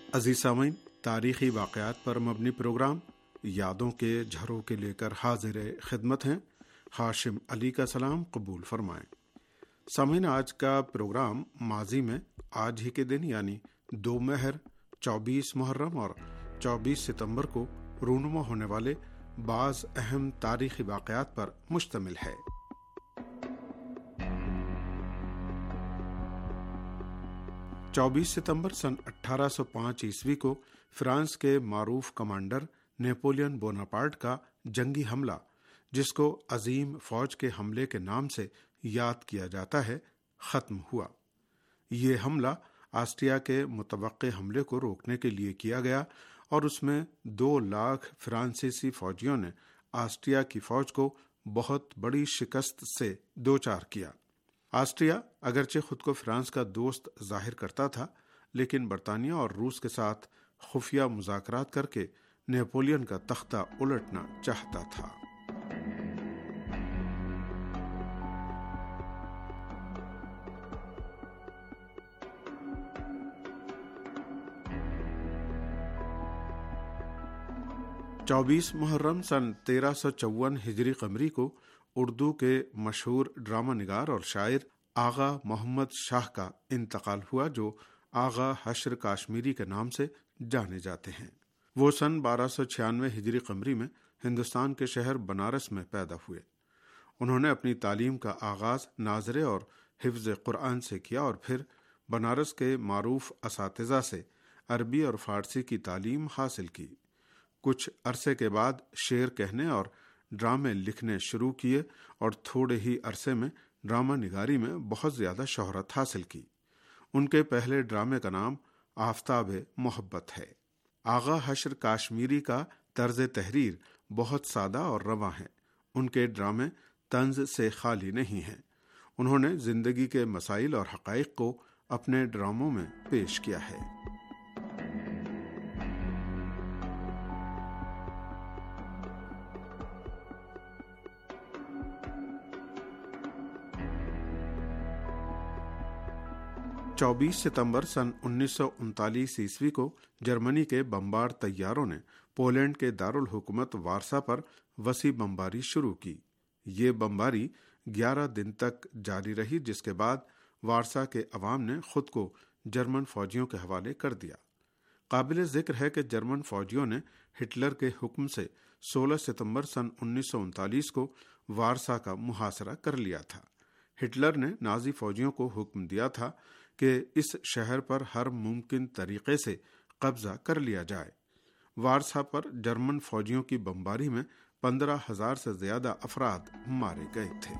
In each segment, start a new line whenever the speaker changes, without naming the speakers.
عزیز سامعین، تاریخی واقعات پر مبنی پروگرام یادوں کے جھروکے لے کر حاضر خدمت ہیں۔ ہاشم علی کا سلام قبول فرمائیں۔ سامعین، آج کا پروگرام ماضی میں آج ہی کے دن یعنی 2 مہر، 24 محرم اور 24 ستمبر کو رونما ہونے والے بعض اہم تاریخی واقعات پر مشتمل ہے۔ 24 ستمبر سن 1805 عیسوی کو فرانس کے معروف کمانڈر نیپولین بوناپارٹ کا جنگی حملہ، جس کو عظیم فوج کے حملے کے نام سے یاد کیا جاتا ہے، ختم ہوا۔ یہ حملہ آسٹریا کے متوقع حملے کو روکنے کے لیے کیا گیا اور اس میں 2 لاکھ فرانسیسی فوجیوں نے آسٹریا کی فوج کو بہت بڑی شکست سے دوچار کیا۔ آسٹریا اگرچہ خود کو فرانس کا دوست ظاہر کرتا تھا، لیکن برطانیہ اور روس کے ساتھ خفیہ مذاکرات کر کے نیپولین کا تختہ الٹنا چاہتا تھا۔ چوبیس محرم سن 1354 ہجری قمری کو اردو کے مشہور ڈرامہ نگار اور شاعر آغا محمد شاہ کا انتقال ہوا، جو آغا حشر کاشمیری کے نام سے جانے جاتے ہیں۔ وہ سن 1296 ہجری قمری میں ہندوستان کے شہر بنارس میں پیدا ہوئے۔ انہوں نے اپنی تعلیم کا آغاز ناظرے اور حفظ قرآن سے کیا اور پھر بنارس کے معروف اساتذہ سے عربی اور فارسی کی تعلیم حاصل کی۔ کچھ عرصے کے بعد شعر کہنے اور ڈرامے لکھنے شروع کیے اور تھوڑے ہی عرصے میں ڈرامہ نگاری میں بہت زیادہ شہرت حاصل کی۔ ان کے پہلے ڈرامے کا نام آفتاب محبت ہے۔ آغا حشر کاشمیری کا طرز تحریر بہت سادہ اور رواں ہے۔ ان کے ڈرامے طنز سے خالی نہیں ہیں۔ انہوں نے زندگی کے مسائل اور حقائق کو اپنے ڈراموں میں پیش کیا ہے۔ چوبیس ستمبر سن 1939 عیسوی کو جرمنی کے بمبار طیاروں نے پولینڈ کے دارالحکومت وارسا پر وسیع بمباری شروع کی۔ یہ بمباری 11 دن تک جاری رہی، جس کے بعد وارسا کے عوام نے خود کو جرمن فوجیوں کے حوالے کر دیا۔ قابل ذکر ہے کہ جرمن فوجیوں نے ہٹلر کے حکم سے 16 ستمبر سن 1939 کو وارسا کا محاصرہ کر لیا تھا۔ ہٹلر نے نازی فوجیوں کو حکم دیا تھا کہ اس شہر پر ہر ممکن طریقے سے قبضہ کر لیا جائے۔ وارسا پر جرمن فوجیوں کی بمباری میں 15,000 سے زیادہ افراد مارے گئے تھے۔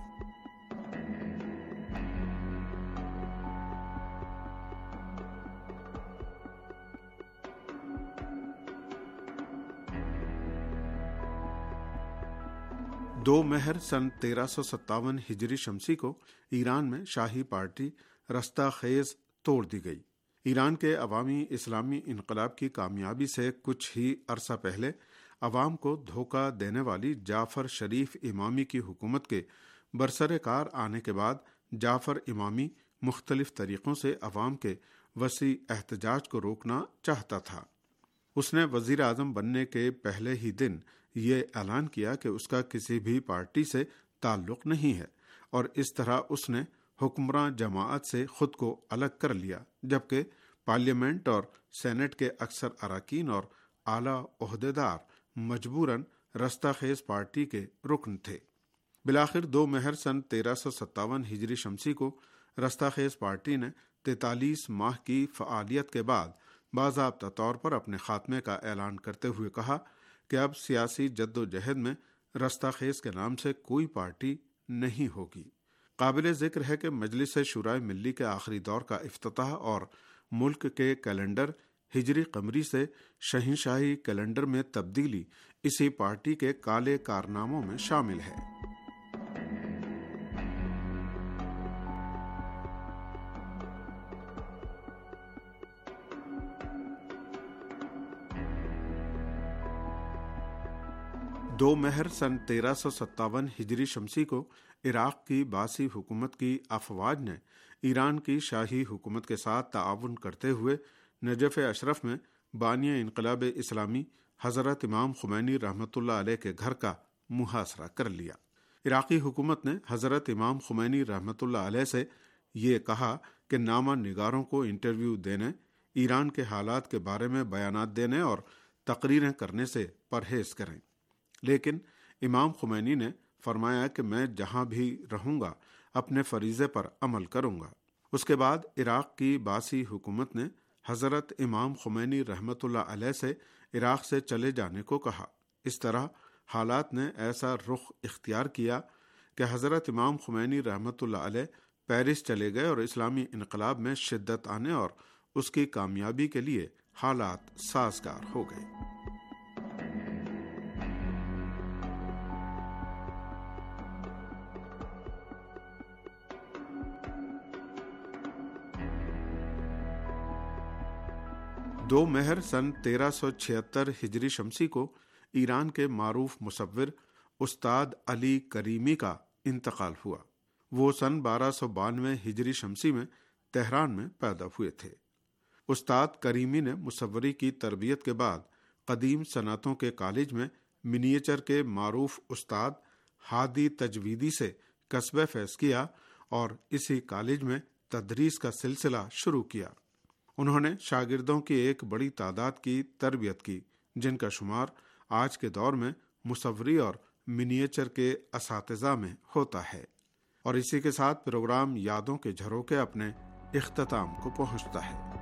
دو مہر سن 1357 ہجری شمسی کو ایران میں شاہی پارٹی رستہ خیز توڑ دی گئی۔ ایران کے عوامی اسلامی انقلاب کی کامیابی سے کچھ ہی عرصہ پہلے عوام کو دھوکہ دینے والی جعفر شریف امامی کی حکومت کے برسر کار آنے کے بعد جعفر امامی مختلف طریقوں سے عوام کے وسیع احتجاج کو روکنا چاہتا تھا۔ اس نے وزیر اعظم بننے کے پہلے ہی دن یہ اعلان کیا کہ اس کا کسی بھی پارٹی سے تعلق نہیں ہے، اور اس طرح اس نے حکمراں جماعت سے خود کو الگ کر لیا، جبکہ پارلیمنٹ اور سینٹ کے اکثر اراکین اور اعلیٰ عہدیدار مجبوراً رستہ خیز پارٹی کے رکن تھے۔ بالآخر 2 مہر سن 1357 ہجری شمسی کو رستہ خیز پارٹی نے 43 ماہ کی فعالیت کے بعد باضابطہ طور پر اپنے خاتمے کا اعلان کرتے ہوئے کہا کہ اب سیاسی جد و جہد میں رستہ خیز کے نام سے کوئی پارٹی نہیں ہوگی۔ قابل ذکر ہے کہ مجلس شورائے ملی کے آخری دور کا افتتاح اور ملک کے کیلنڈر ہجری قمری سے شہنشاہی کیلنڈر میں تبدیلی اسی پارٹی کے کالے کارناموں میں شامل ہے۔ دو مہر سن 1357 ہجری شمسی کو عراق کی باسی حکومت کی افواج نے ایران کی شاہی حکومت کے ساتھ تعاون کرتے ہوئے نجف اشرف میں بانی انقلاب اسلامی حضرت امام خمینی رحمۃ اللہ علیہ کے گھر کا محاصرہ کر لیا۔ عراقی حکومت نے حضرت امام خمینی رحمۃ اللہ علیہ سے یہ کہا کہ نامہ نگاروں کو انٹرویو دینے، ایران کے حالات کے بارے میں بیانات دینے اور تقریریں کرنے سے پرہیز کریں، لیکن امام خمینی نے فرمایا کہ میں جہاں بھی رہوں گا اپنے فریضے پر عمل کروں گا۔ اس کے بعد عراق کی باسی حکومت نے حضرت امام خمینی رحمۃ اللہ علیہ سے عراق سے چلے جانے کو کہا۔ اس طرح حالات نے ایسا رخ اختیار کیا کہ حضرت امام خمینی رحمۃ اللہ علیہ پیرس چلے گئے اور اسلامی انقلاب میں شدت آنے اور اس کی کامیابی کے لیے حالات سازگار ہو گئے۔ دو مہر سن 1376 ہجری شمسی کو ایران کے معروف مصور استاد علی کریمی کا انتقال ہوا۔ وہ سن 1292 ہجری شمسی میں تہران میں پیدا ہوئے تھے۔ استاد کریمی نے مصوری کی تربیت کے بعد قدیم صنعتوں کے کالج میں منیچر کے معروف استاد ہادی تجویدی سے کسب فیض کیا اور اسی کالج میں تدریس کا سلسلہ شروع کیا۔ انہوں نے شاگردوں کی ایک بڑی تعداد کی تربیت کی، جن کا شمار آج کے دور میں مصوری اور منیچر کے اساتذہ میں ہوتا ہے۔ اور اسی کے ساتھ پروگرام یادوں کے جھروکے اپنے اختتام کو پہنچتا ہے۔